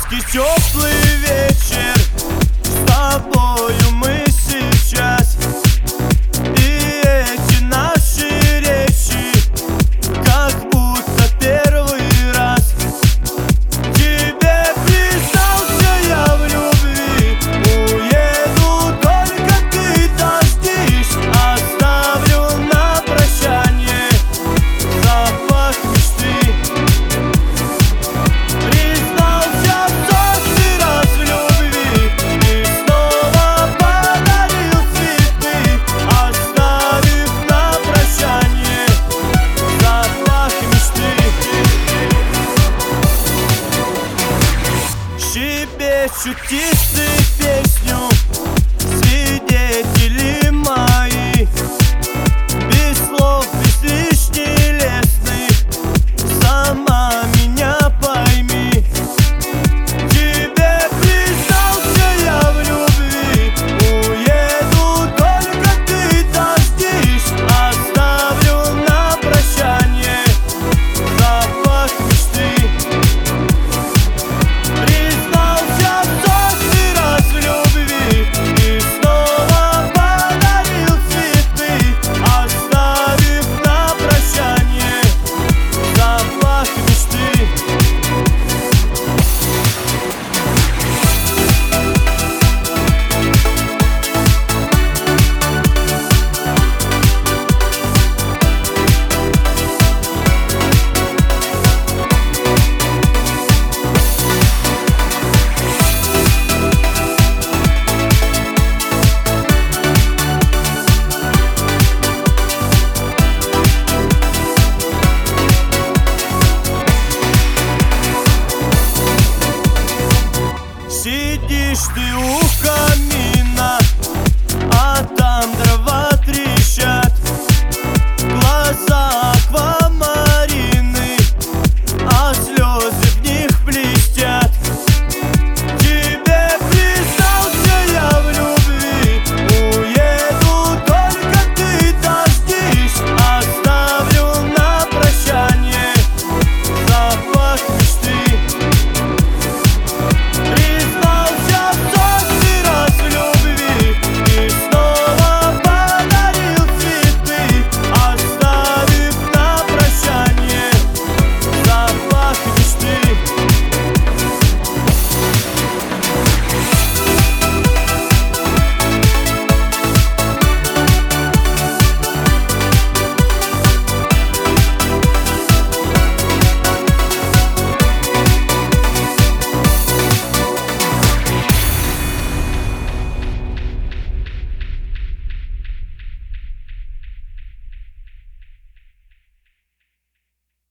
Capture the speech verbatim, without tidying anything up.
Яркий теплый вечер, с тобою мы сейчас. И эти наши речи, как будто первый раз. Тебе признался я в любви, уеду, только ты дождись. Оставлю на прощание запах мечты. Признался сотни раз в любви и снова подарил цветы, оставив на прощание запах мечты. Щебечут птицы